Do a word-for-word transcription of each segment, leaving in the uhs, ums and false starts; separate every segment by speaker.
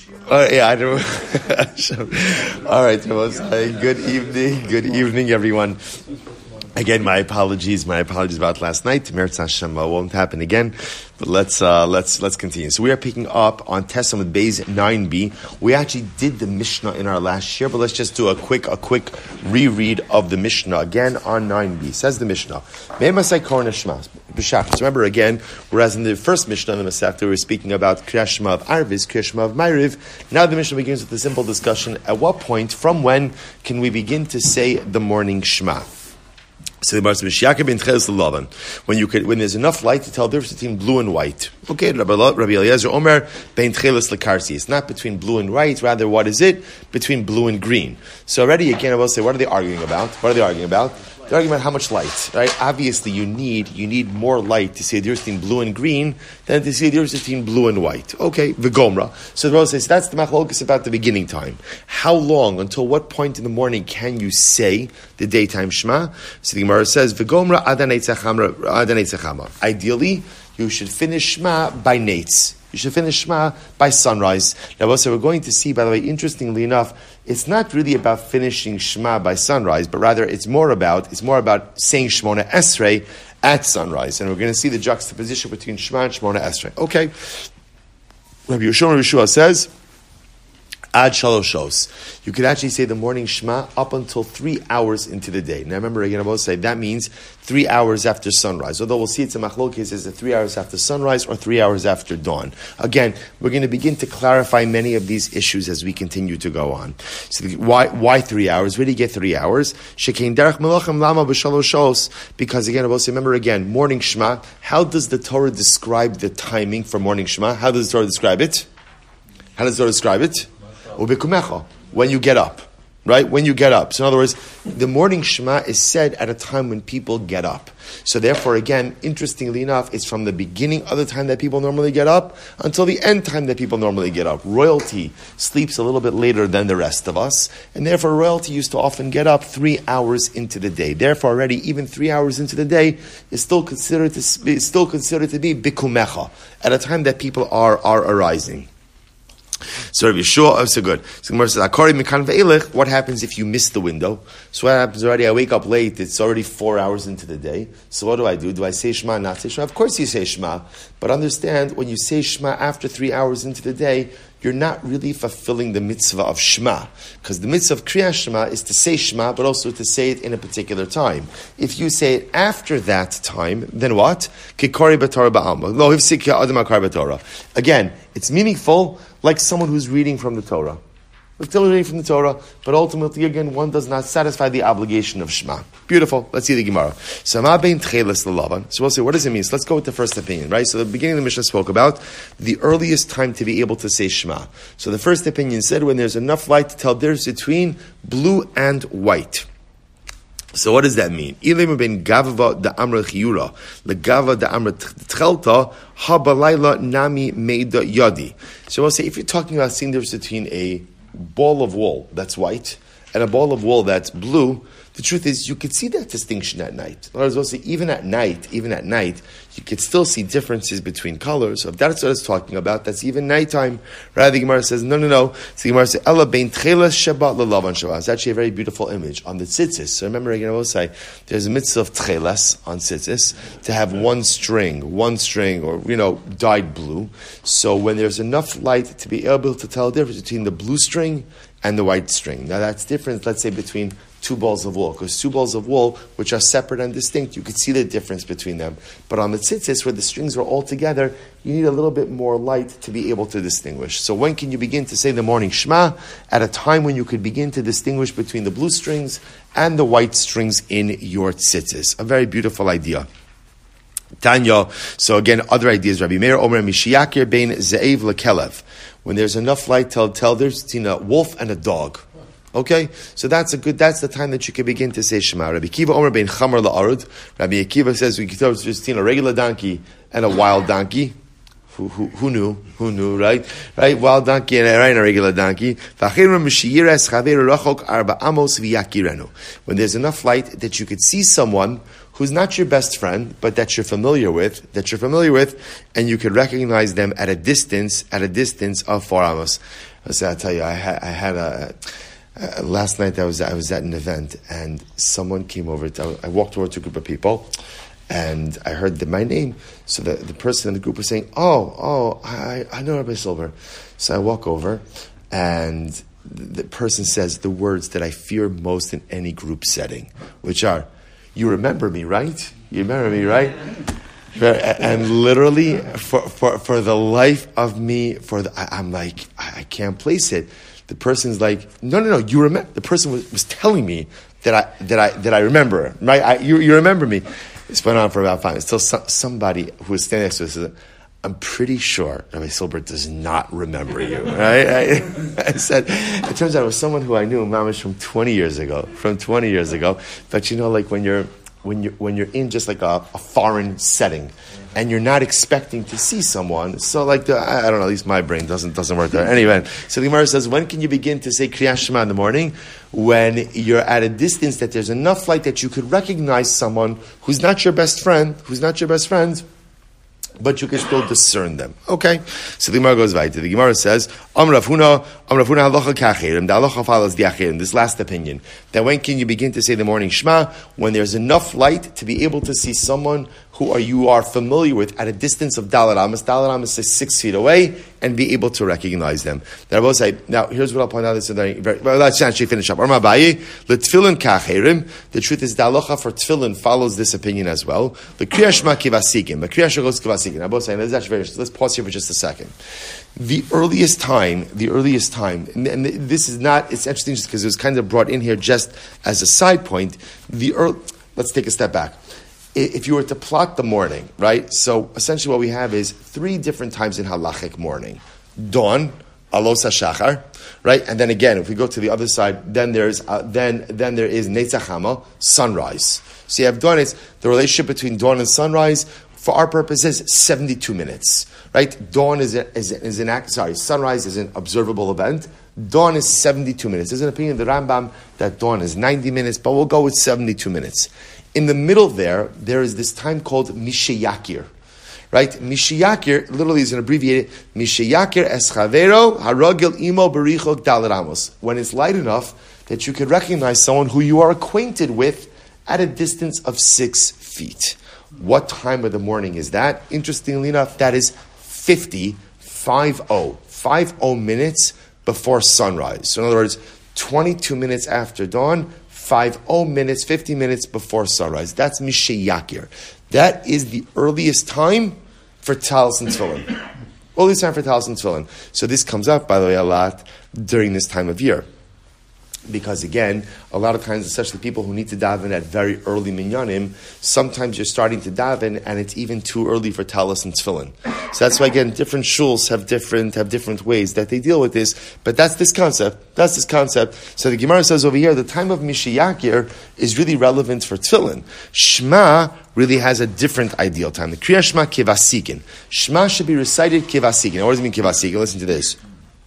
Speaker 1: Uh, yeah, I don't. All right, good evening, good evening, everyone. Again, my apologies, my apologies about last night. Meretz Hashem won't happen again. But let's uh, let's let's continue. So we are picking up on Testament Beis nine b. We actually did the Mishnah in our last year, but let's just do a quick a quick reread of the Mishnah again on nine b. Says the Mishnah, remember again, whereas in the first Mishnah in the Masechta we were speaking about Kriyas Shema of Arvis, Kriyas Shema of Ma'ariv. Now the Mishnah begins with a simple discussion. At what point, from when, can we begin to say the morning Shema? So the Gemara says, when you could, when there's enough light to tell the difference between blue and white. Okay, Rabbi Eliezer Omer bein tchelis lekarsi. It's not between blue and white, rather what is it? Between blue and green. So already again I will say, what are they arguing about? What are they arguing about? They're arguing about how much light, right? Obviously you need you need more light to see the difference between blue and green than to see the difference between blue and white. Okay, v'gomra. So the Gemara says that's the machlokes about the beginning time. How long, until what point in the morning can you say the daytime Shema? So the Gemara says v'gomra adanei tzachama. Ideally, you should finish Shema by nates. You should finish Shema by sunrise. Now, also, we're going to see, by the way, interestingly enough, it's not really about finishing Shema by sunrise, but rather it's more about it's more about saying Shemona Esrei at sunrise, and we're going to see the juxtaposition between Shema and Shemona Esrei. Okay, Rabbi Yeshua Rabbi Yeshua says, Ad shaloshos. You could actually say the morning Shema up until three hours into the day. Now remember again, I will say that means three hours after sunrise. Although we'll see it's a machlokes, is it three hours after sunrise or three hours after dawn? Again, we're going to begin to clarify many of these issues as we continue to go on. So the, why why three hours? Where do you get three hours? Shekein derech melachim lama b'shaloshos. Because again, I will say, remember again, morning Shema. How does the Torah describe the timing for morning Shema? How does the Torah describe it? How does the Torah describe it? When you get up, right? When you get up. So in other words, the morning Shema is said at a time when people get up. So therefore, again, interestingly enough, it's from the beginning of the time that people normally get up until the end time that people normally get up. Royalty sleeps a little bit later than the rest of us, and therefore royalty used to often get up three hours into the day. Therefore, already even three hours into the day is still considered to be, still considered to be bikumecha, at a time that people are are arising. So Rabbi Yeshua, oh, so good. So Gemara says, "Akari mikan ve'ilech." What happens if you miss the window? So what happens already? I wake up late. It's already four hours into the day. So what do I do? Do I say Shema? Not say Shema? Of course you say Shema, but understand when you say Shema after three hours into the day, you're not really fulfilling the mitzvah of Shema, because the mitzvah of Kriyas Shema is to say Shema, but also to say it in a particular time. If you say it after that time, then what? Kikori b'Torah ba'alma. Lo hifsik ha'adam hakar b'Torah. Again, it's meaningful, like someone who's reading from the Torah. We're still reading from the Torah, but ultimately, again, one does not satisfy the obligation of Shema. Beautiful. Let's see the Gemara. So we'll say, what does it mean? So let's go with the first opinion, right? So the beginning of the Mishnah spoke about the earliest time to be able to say Shema. So the first opinion said when there's enough light to tell the difference between blue and white. So what does that mean? So we'll say, if you're talking about seeing the difference between a ball of wool that's white and a ball of wool that's blue, the truth is you could see that distinction at night. In other words, we'll say even at night, even at night, you could still see differences between colors. So if that's what it's talking about, that's even nighttime. Rather, the Gemara says, no, no, no. So the Gemara says, Ella bein tchelas Shabbat lelavan Shabbat. It's actually a very beautiful image on the tzitzis. So remember again, I will say, there's a mitzvah of tchelas on tzitzis to have one string, one string, or, you know, dyed blue. So when there's enough light to be able to tell the difference between the blue string and the white string. Now that's different, let's say, between two balls of wool, because two balls of wool, which are separate and distinct, you could see the difference between them. But on the tzitzis, where the strings are all together, you need a little bit more light to be able to distinguish. So when can you begin to say the morning Shema? At a time when you could begin to distinguish between the blue strings and the white strings in your tzitzis. A very beautiful idea. Tanya, so again, other ideas. Rabbi Meir Omer Mishiyakir bein ze'ev lekelev. When there's enough light, tell tell there's between a wolf and a dog. Okay, so that's a good. That's the time that you can begin to say Shema. Rabbi Akiva Omer bein chamar la'arud. Rabbi Akiva says we can tell there's between a regular donkey and a wild donkey. Who, who, who knew? Who knew? Right? Right? Wild donkey and a, right, a regular donkey. When there's enough light that you could see someone who's not your best friend, but that you're familiar with, that you're familiar with, and you could recognize them at a distance, at a distance of four amos. So I'll tell you, I had, I had a, uh, last night I was, I was at an event, and someone came over, to, I walked over to a group of people, and I heard the, my name, so the, the person in the group was saying, oh, oh, I, I know Rabbi Silber. So I walk over, and the person says the words that I fear most in any group setting, which are, you remember me, right? You remember me, right? And literally, for, for, for the life of me, for the, I, I'm like, I, I can't place it. The person's like, no, no, no, you remember. The person was, was telling me that I that I that I remember, right? I, you you remember me. This went on for about five minutes. Still, some, somebody who was standing next to us said, I'm pretty sure Rabbi Silber does not remember you, right? I, I said, it turns out it was someone who I knew, mamish, from twenty years ago, from twenty years ago. But you know, like when you're, when you're, when you're in just like a, a foreign setting, and you're not expecting to see someone, so like the, I, I don't know, at least my brain doesn't doesn't work there. Anyway, so the Gemara says, when can you begin to say Kriyas Shema in the morning? When you're at a distance that there's enough light that you could recognize someone who's not your best friend, who's not your best friend, but you can still discern them. Okay? So the Gemara goes weiter. The Gemara says, Am Rav Huna, Am Rav Huna halacha k'achirim. The halacha follows the achirim. This last opinion. That when can you begin to say the morning Shema? When there's enough light to be able to see someone who are you are familiar with at a distance of Dalet Amos. Dalet Amos is six feet away, and be able to recognize them. Now, I will say, now here's what I'll point out. This is very, very, well, let's actually finish up. Arma Abaye, l'tfilin k'achirim. The truth is, the halacha for tefillin follows this opinion as well. The Kriyas Shema kivasikim. The Kriyas Shema goes kivasikim. I will say, this is actually very, let's pause here for just a second. The earliest time, the earliest time, and, and this is not, it's interesting just because it was kind of brought in here just as a side point. The early, let's take a step back. If you were to plot the morning, right? So essentially what we have is three different times in halachic morning. Dawn, alos hashachar, right? And then again, if we go to the other side, then there's uh, then then there is netzach hama, sunrise. So you have dawn, it's the relationship between dawn and sunrise. For our purposes, seventy-two minutes, right? Dawn is, a, is, a, is an act, sorry, sunrise is an observable event. Dawn is seventy-two minutes. There's an opinion of the Rambam that dawn is ninety minutes, but we'll go with seventy-two minutes. In the middle there, there is this time called Mishayakir, right? Mishayakir literally is an abbreviated Mishayakir eschavero haragil imo berichok dalet amos. When it's light enough that you could recognize someone who you are acquainted with at a distance of six feet. What time of the morning is that? Interestingly enough, that is fifty, five oh, five oh minutes before sunrise. So in other words, twenty-two minutes after dawn, five oh minutes, fifty minutes before sunrise. That's Mishayakir. That is the earliest time for Talis and Tefillin. Earliest time for Talis and Tefillin. So this comes up, by the way, a lot during this time of year. Because again, a lot of times, especially people who need to daven at very early minyanim, sometimes you're starting to daven and it's even too early for talis and tefillin. So that's why again, different shuls have different have different ways that they deal with this. But that's this concept. That's this concept. So the Gemara says over here, the time of Mishayakir is really relevant for tefillin. Shema really has a different ideal time. The Kriyas Shema kivasikin. Shema should be recited kivasikin. What does it mean kivasikin? Listen to this.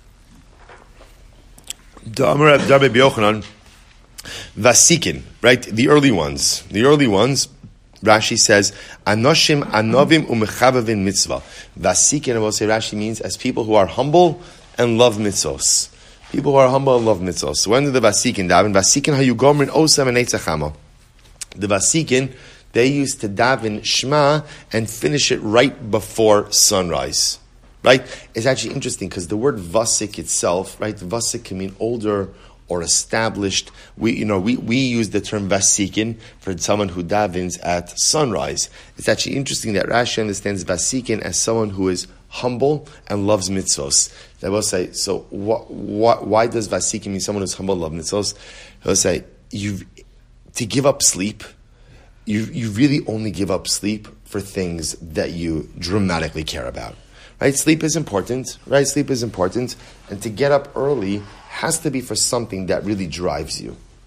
Speaker 1: Vasikin, right? The early ones. The early ones, Rashi says, Anoshim anovim umechavavin mitzvah. Vasikin, I will say Rashi means as people who are humble and love mitzvos. People who are humble and love mitzvos. So when do the Vasikin daven? Vasikin hayugomrin osam and eitzachama. The Vasikin, they used to daven Shema and finish it right before sunrise. Right? It's actually interesting because the word vasik itself, right? Vasik can mean older or established. We, you know, we, we use the term vasikin for someone who davens at sunrise. It's actually interesting that Rashi understands vasikin as someone who is humble and loves mitzvos. They will say, so what, what, why does vasikin mean someone who's humble and loves mitzvos? They'll say, you to give up sleep, you you really only give up sleep for things that you dramatically care about. Right? Sleep is important, right? Sleep is important. And to get up early has to be for something that really drives you.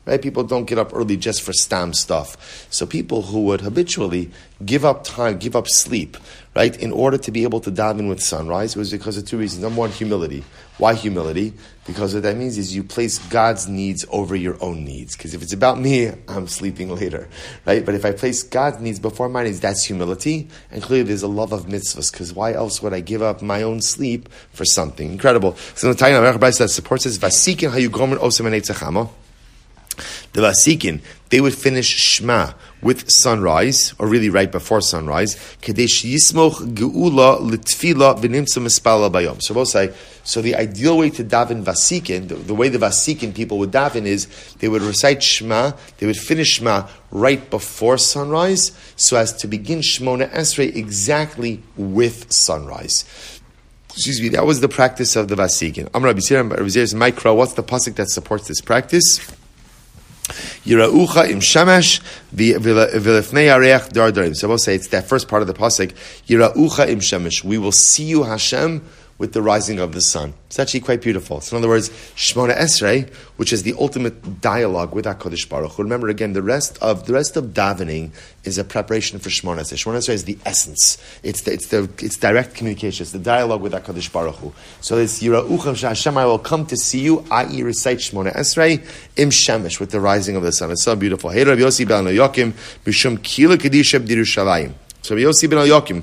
Speaker 1: Right? People don't get up early just for stam stuff. So people who would habitually give up time, give up sleep, right, in order to be able to daven with sunrise, was because of two reasons. Number one, humility. Why humility? Because what that means is you place God's needs over your own needs. Because if it's about me, I'm sleeping later, right? But if I place God's needs before my needs, that's humility. And clearly there's a love of mitzvahs, because why else would I give up my own sleep for something? Incredible. So the Tanya that supports this, Vasikin hayugomer osem anetzachamo. The Vasikin, they would finish Shema with sunrise, or really right before sunrise. Kadesh yismoch geula litfila v'nimtza mispala bayom. So we'll say, so the ideal way to daven Vasikin, the, the way the Vasikin people would daven is, they would recite Shema, they would finish Shema right before sunrise, so as to begin Shmona Esrei exactly with sunrise. Excuse me, that was the practice of the Vasikin. Amar Rabbi Zera, Rabbi Zera's Mikra, what's the pasuk that supports this practice? Yiraucha im shamash v'lefnei areach dardarim. So we'll say it's that first part of the pasuk. Yiraucha im shamash. We will see you, Hashem, with the rising of the sun. It's actually quite beautiful. So in other words, Shmona Esrei, which is the ultimate dialogue with HaKadosh Baruch Hu. Remember again, the rest of the rest of davening is a preparation for Shmona Esrei. Shmona Esrei is the essence. It's the, it's the it's direct communication. It's the dialogue with HaKadosh Baruch Hu. So it's Yirauchem Hashem, I will come to see you, that is recite Shmona Esrei im shemesh, with the rising of the sun. It's so beautiful. Hey Rabbi Yossi ben Yokim b'shum kila kedisha b'Yerushalayim. So Rabbi Yossi ben Yokim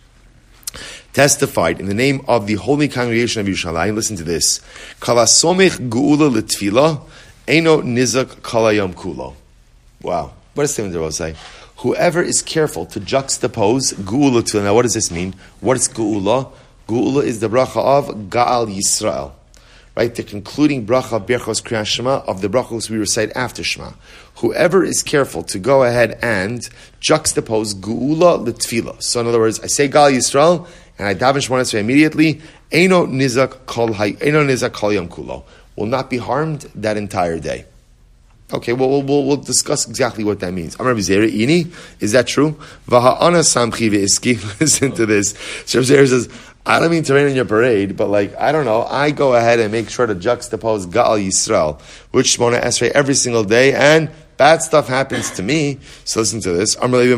Speaker 1: testified in the name of the Holy Congregation of Yerushalayim. Listen to this. Kalasomich geula l'tfila, eino nizak kalayom kulo. Wow. What does Simon say? Whoever is careful to juxtapose geula l'tfila. Now what does this mean? What is geula? Geula is the bracha of Ga'al Yisrael. Right? The concluding bracha of Berchos Kriyas Shema, of the brachos we recite after Shema. Whoever is careful to go ahead and juxtapose geula l'tfila. So in other words, I say Ga'al Yisrael, and I daven Shmona Esrei immediately, Eino nizak kol Eino nizak kol yom kulo, will not be harmed that entire day. Okay, well, we'll, we'll discuss exactly what that means. Amar Rabbi Zera, Ini, is that true? V'ha'ana samchi ve'iski. Listen to this. So Rabbi Zera says, I don't mean to rain on your parade, but like, I don't know, I go ahead and make sure to juxtapose Ga'al Yisrael, which Shmona Esrei every single day, and bad stuff happens to me. So listen to this.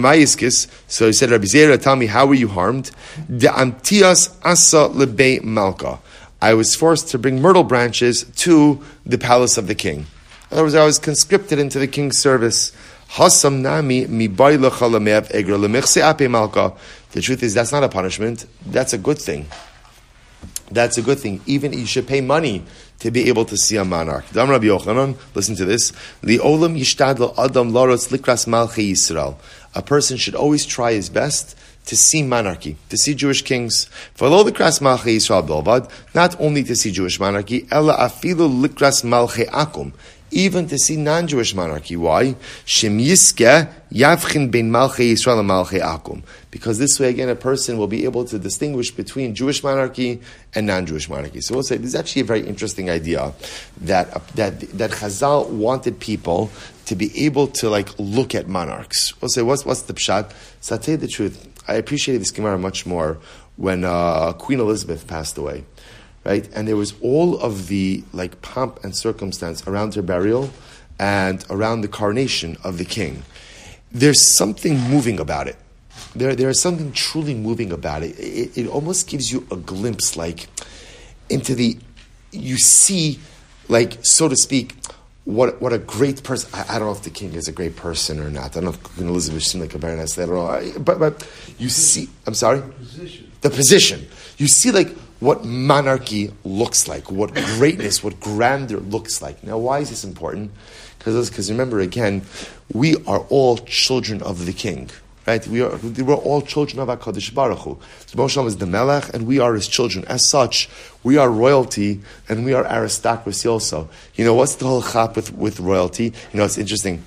Speaker 1: So he said, Rabbi Zera, tell me, how were you harmed? De'amtias asa lebei malka. I was forced to bring myrtle branches to the palace of the king. In other words, I was conscripted into the king's service. Hasam nami mi bailacha lamev egra lemechse ape malka. The truth is, that's not a punishment. That's a good thing. That's a good thing. Even you should pay money to be able to see a monarch. Dam Rabbi Yochanan, listen to this. Li'olam yishtadl adam laros likras malchei Yisrael. A person should always try his best to see monarchy, to see Jewish kings. V'lo likras malchei Yisrael bilvad, not only to see Jewish monarchy, ela afilu likras malchei akum, even to see non-Jewish monarchy. Why? Shem yiske yavchin bein malchei Yisrael and malchei akum. Because this way, again, a person will be able to distinguish between Jewish monarchy and non-Jewish monarchy. So we'll say, this is actually a very interesting idea, that uh, that that Chazal wanted people to be able to like look at monarchs. We'll say, what's what's the pshat? So I'll tell you the truth, I appreciated this Gemara much more when uh, Queen Elizabeth passed away. Right? And there was all of the like pomp and circumstance around her burial and around the coronation of the king. There's something moving about it. There, there is something truly moving about it. It, it almost gives you a glimpse, like, into the, you see, like, so to speak, what what a great person. I, I don't know if the king is a great person or not. I don't know if Queen Elizabeth seemed like a very nice lady. I don't know. But, but you see, I'm sorry? The position. The position. You see, like, what monarchy looks like, what greatness, what grandeur looks like. Now, why is this important? Because remember, again, we are all children of the king. Right? We are, we're all children of HaKadosh Baruch Hu. So Moshe is the Melech, and we are his children. As such, we are royalty, and we are aristocracy also. You know, what's the whole chap with, with royalty? You know, it's interesting.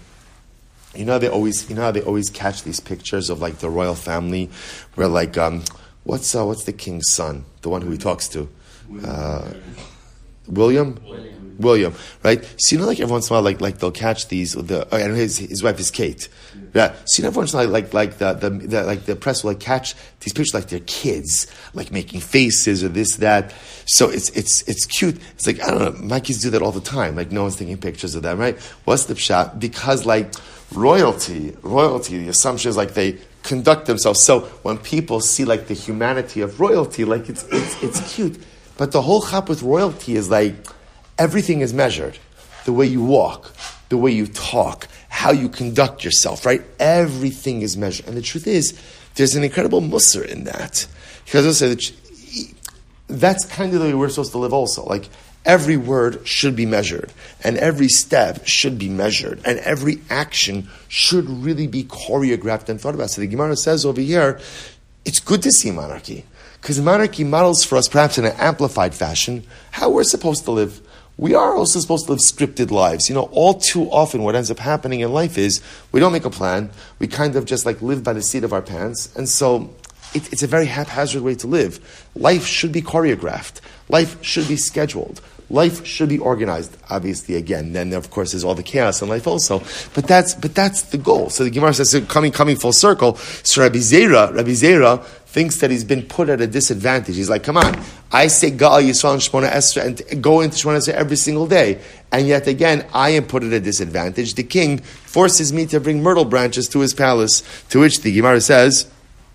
Speaker 1: You know, they always, you know how they always catch these pictures of like the royal family, where like, um, what's uh, what's the king's son, the one who he talks to, uh, William. William. William, right? So you know, like every once in a while, like like they'll catch these. The oh, and his his wife is Kate. Yeah. So you know, every once in a while, like like the, the the like the press will like catch these pictures like they're kids, like making faces or this that. So it's it's it's cute. It's like I don't know. My kids do that all the time. Like no one's taking pictures of them, right? What's the pshat? Because like royalty, royalty. The assumption is like they conduct themselves. So when people see like the humanity of royalty, like it's it's it's cute. But the whole chap with royalty is like everything is measured. The way you walk, the way you talk, how you conduct yourself, right? Everything is measured. And the truth is, there's an incredible musar in that. Because I say that that's kind of the way we're supposed to live also. Like every word should be measured, and every step should be measured, and every action should really be choreographed and thought about. So the Gemara says over here, it's good to see monarchy. Because monarchy models for us, perhaps in an amplified fashion, how we're supposed to live. We are also supposed to live scripted lives. You know, all too often what ends up happening in life is we don't make a plan. We kind of just like live by the seat of our pants. And so it, it's a very haphazard way to live. Life should be choreographed. Life should be scheduled. Life should be organized. Obviously, again, then of course there's all the chaos in life also. But that's but that's the goal. So the Gemara says, so coming coming full circle. So Rabbi Zera, Rabbi Zera thinks that he's been put at a disadvantage. He's like, come on, I say Gaal Yisrael and Shmona Esrei and go into Shmona Esrei every single day, and yet again I am put at a disadvantage. The king forces me to bring myrtle branches to his palace. To which the Gemara says.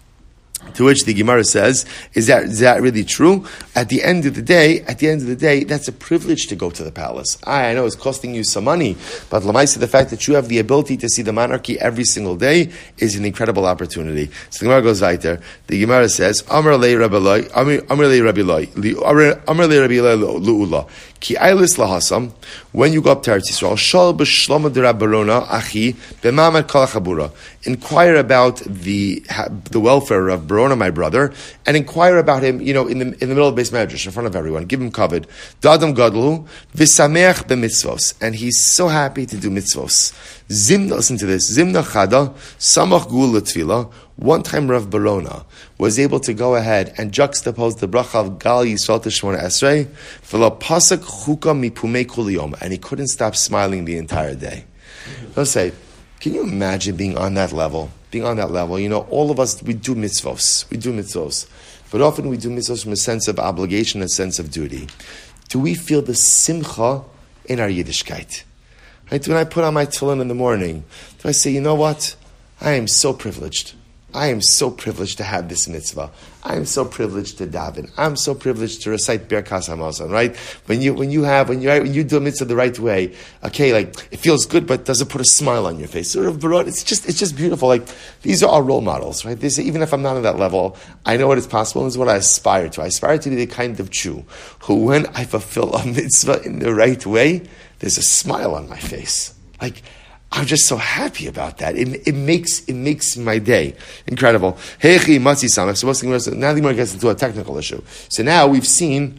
Speaker 1: To which the Gemara says, is that, is that really true? At the end of the day, at the end of the day, that's a privilege to go to the palace. I, I know it's costing you some money, but Lamaisa, the fact that you have the ability to see the monarchy every single day is an incredible opportunity. So the Gemara goes right there. The Gemara says, Amar lei Rabbi Loi, Amar lei Rabbi Loi, Amar lei Rabbi Loi lu'ula. Ki ailis lahasam, when you go up to Eretz Yisrael, shal b'shloma d'Rabbarona achi b'mamad kol chabura. Inquire about the the welfare of Barona, my brother, and inquire about him, you know, in the in the middle of the base medrash, in front of everyone. Give him kavod. Dadam gadlu v'sameach b'mitzvos, and he's so happy to do mitzvos. Zimna, listen to this. Zimna chada samach gul l'tfila. One time Rav Barona was able to go ahead and juxtapose the bracha of Gal Yisrael to Shmona Esrei v'lo pasak chuka mipumei kol yom, and he couldn't stop smiling the entire day. Let's say, can you imagine being on that level? Being on that level, you know, all of us, we do mitzvos. We do mitzvos. But often we do mitzvos from a sense of obligation, a sense of duty. Do we feel the simcha in our Yiddishkeit? Right? When I put on my tefillin in the morning, do I say, you know what? I am so privileged. I am so privileged to have this mitzvah. I am so privileged to daven. I'm so privileged to recite Birkas Hamazon, right? When you when you have when you when you do a mitzvah the right way, okay, like it feels good, but does it put a smile on your face? Sort of, it's just it's just beautiful. Like these are our role models, right? This, even if I'm not on that level, I know what is possible, and this is what I aspire to. I aspire to be the kind of Jew who, when I fulfill a mitzvah in the right way, there's a smile on my face. Like, I'm just so happy about that. It, it makes it makes my day incredible. Heichi matzi samech. So now the Gemara gets into a technical issue. So now we've seen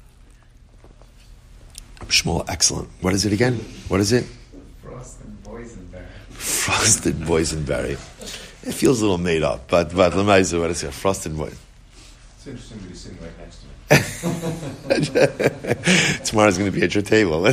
Speaker 1: Shmuel. Excellent. What is it again? What is it?
Speaker 2: Frosted boysenberry.
Speaker 1: Frosted boysenberry. It feels a little made up, but but Lemaisa, what is it? Frosted boy.
Speaker 2: It's interesting to be sitting right next to me.
Speaker 1: Tomorrow's going to be at your table.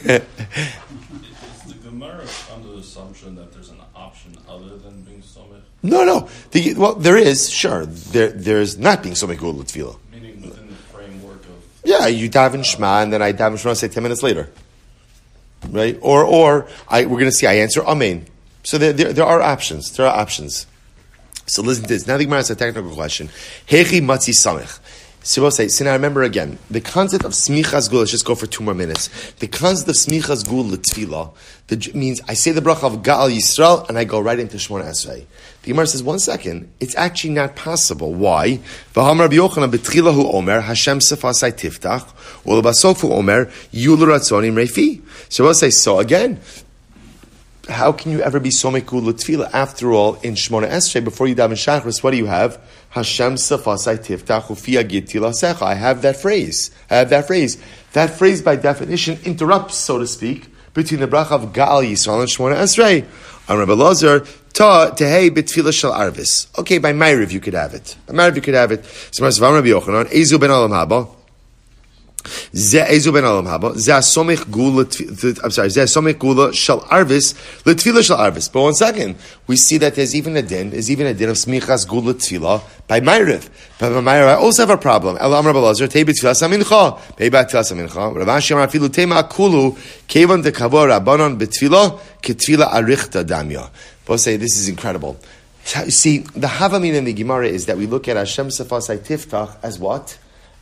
Speaker 3: Assumption that there's an option other than being somech?
Speaker 1: No, no. The, well, there is, sure. There, there's not being somech gul l'tefillah.
Speaker 3: Meaning within the framework of...
Speaker 1: Yeah, you daven Shema, and then I daven Shema, say ten minutes later. Right? Or, or I, we're going to see, I answer Amen. So there, there, there are options. There are options. So listen to this. Now the Gemara has a technical question. Hechi matzi samech. So we'll say, so now remember again, the concept of smichas gul, let's just go for two more minutes. The concept of smichas gul l'tefillah means I say the bracha of Gaal Yisrael and I go right into Shmona Esrei. The Gemara says, one second, it's actually not possible. Why? V'ham Rabbi Yochanan b'tchilahu omer, Hashem sefasai tiftach, u'lebasofu omer, yul ratzonim reifi. So we'll say, so again, how can you ever be somech gul l'tefillah? After all, in Shmona Esrei, before you daven Shachris, what do you have? Hashem sefasai tiftach u'fi agid tilasecha. I have that phrase. I have that phrase. That phrase, by definition, interrupts, so to speak, between the bracha of Gaal Yisrael and Shmona Esrei. On Rabbi Lazar, ta tehei b'tefillah shel arvis. Okay, by Ma'ariv you could have it. By Ma'ariv you could have it. So Rabbi Yochanan, Ezu ben Alam Haba. Ze ezu ben alam haba. Ze asomich gula. I'm sorry. Ze asomich gula shal arvis letfila shal arvis. But one second, we see that there's even a din. There's even a din of smichas gula tefila by Ma'ariv. But by Ma'ariv, I also have a problem. El Amar Balazar tei b'tefila samincha. Tei b'tefila samincha. Rav Ashi Amar afilu tema kulu kevan dekavor rabbanon b'tefila ketefila arichta damya. Both say this is incredible. See, the Havamin in the Gemara is that we look at Hashem Sefasai Tiftach as what?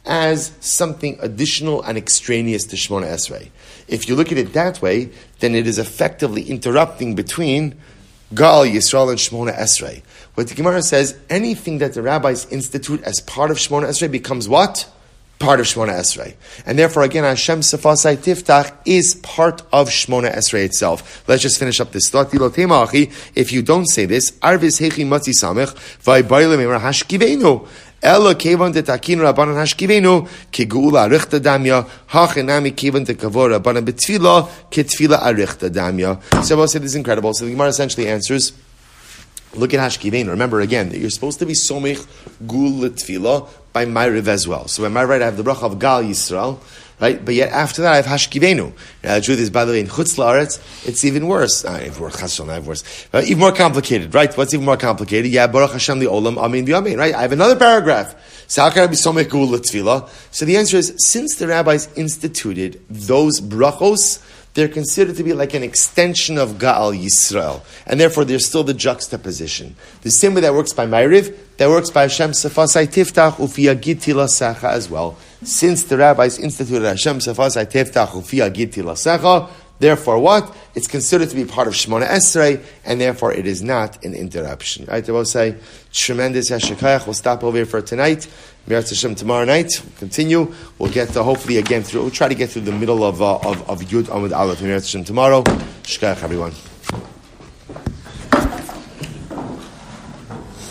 Speaker 1: As something additional and extraneous to Shmona Esrei. If you look at it that way, then it is effectively interrupting between Gal Yisrael and Shmona Esrei. What the Gemara says, anything that the rabbis institute as part of Shmona Esrei becomes what? Part of Shmona Esrei. And therefore, again, Hashem Sefasai Tiftach is part of Shmona Esrei itself. Let's just finish up this thought. If you don't say this, Arvis Hechi Matzi Samech, Vaybayla Memra Hashkivenu, Ella Kevan de Takin Rabbanan Hashkivenu, Kegula Arichta Damya, Hachenami Kevan de Kavor Rabbanan Betfila, Ketfila Arichta Damya. So we'll say this is incredible. So the Gemara essentially answers, look at Hashkivenu. Remember again that you're supposed to be Somich Gul Tefila by Ma'ariv as well. So by Ma'ariv I have the bracha of Gal Yisrael, right? But yet after that I have Hashkivenu. Now the truth is, by the way, in Chutz La'aretz, it's even worse. Uh, even worse, Chasson, even worse. Uh, even more complicated, right? What's even more complicated? Yeah, Baruch Hashem the Olam, Amin V'Amin, right? I have another paragraph. So how can I be Somech Gul Tefila? So the answer is, since the rabbis instituted those brachos, they're considered to be like an extension of Ga'al Yisrael. And therefore, there's still the juxtaposition. The same way that works by Ma'ariv, that works by Hashem Sefasai Tiftach Ufiyah Gitila Secha as well. Since the rabbis instituted Hashem Sefasai Tiftach Ufiyah Gitila Secha, therefore what? It's considered to be part of Shmona Esrei, and therefore it is not an interruption. Right? I will say, tremendous Yashikayach. We'll stop over here for tonight. Mirat Hashem tomorrow night. We'll continue. We'll get to, hopefully again through, we'll try to get through the middle of, uh, of, of Yud Amud Aleph. Mirat Hashem tomorrow. Shikayach everyone.